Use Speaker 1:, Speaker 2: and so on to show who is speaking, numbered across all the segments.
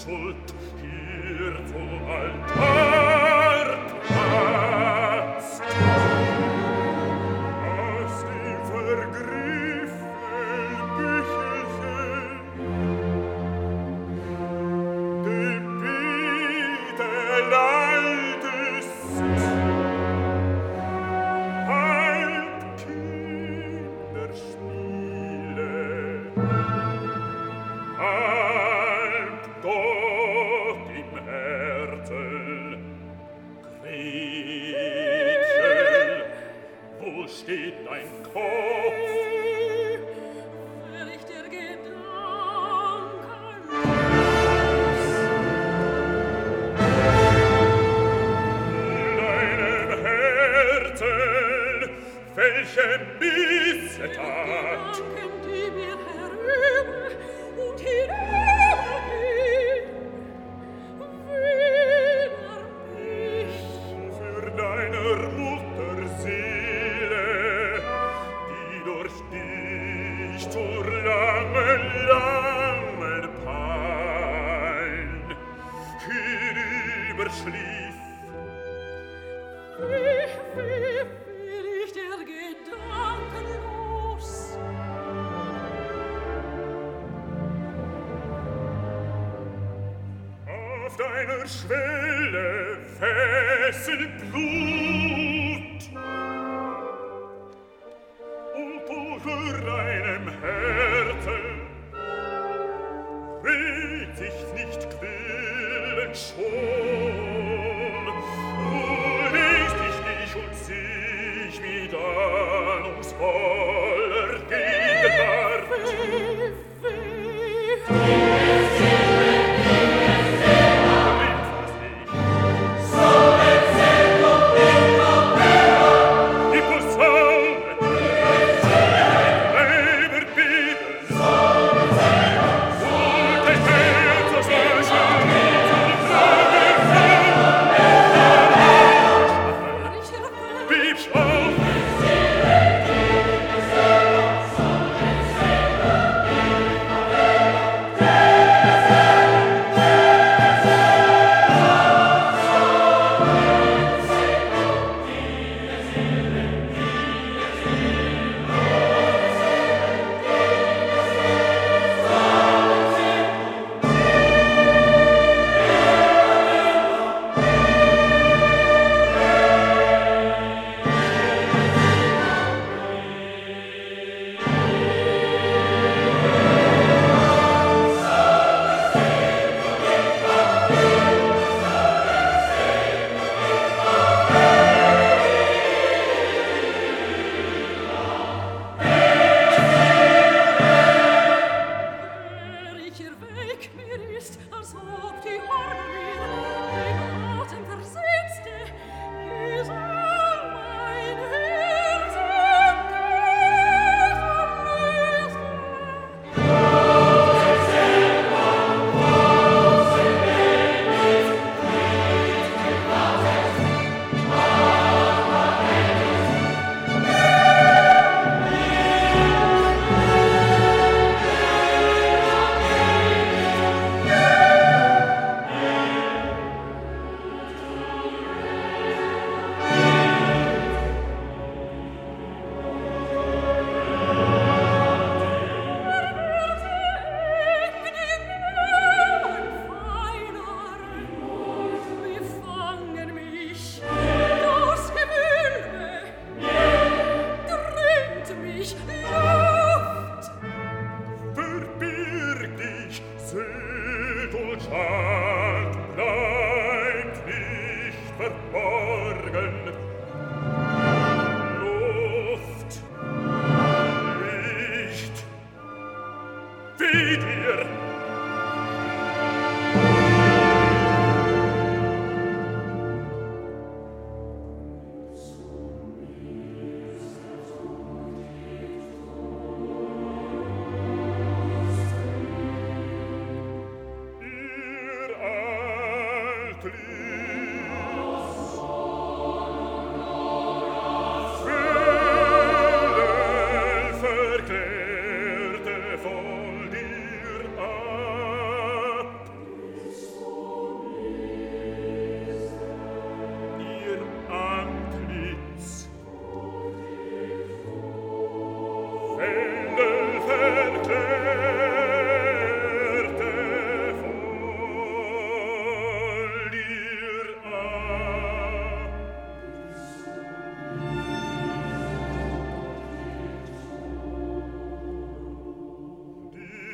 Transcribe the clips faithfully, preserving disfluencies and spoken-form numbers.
Speaker 1: Schuld hier zum Altar platzt. Aus dem vergriffenen Büchelchen dem Bietel altest, halb Kinderspiele, halb Gott im Herzen. Gretchen, wo steht dein Kopf?
Speaker 2: Wär ich der Gedanken
Speaker 1: Deinem Herzen, welche Missetat?
Speaker 2: Gedanken, die mir herüber und hinübergehen, wieder mich.
Speaker 1: Für deiner Mutter Seele, die durch dich zur langen, langen Pein hinüberschlief.
Speaker 2: Wie, wie will ich der Gedanken los?
Speaker 1: Auf deiner Schwelle fesselt Blut und unter deinem Herzen dreht sich nicht quälend schon. Du legst dich nicht und sich wie ahnungsvoller Gegenwart. Die Posaune, Leiber bieten, und dein Herz aus Waschen, Bibsch auf!
Speaker 2: Welcher Weg mir ist, als ob die Arme mir den Atem versetzte, ist all mein Herz befangen mich, das Gewölbe drängt mich Luft.
Speaker 1: Verbirg dich, Süd und Schad, bleibt nicht verborgen. Luft, Licht, weh dir! Ihr alt Lied, verklärte voll dir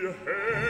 Speaker 1: ihr Herz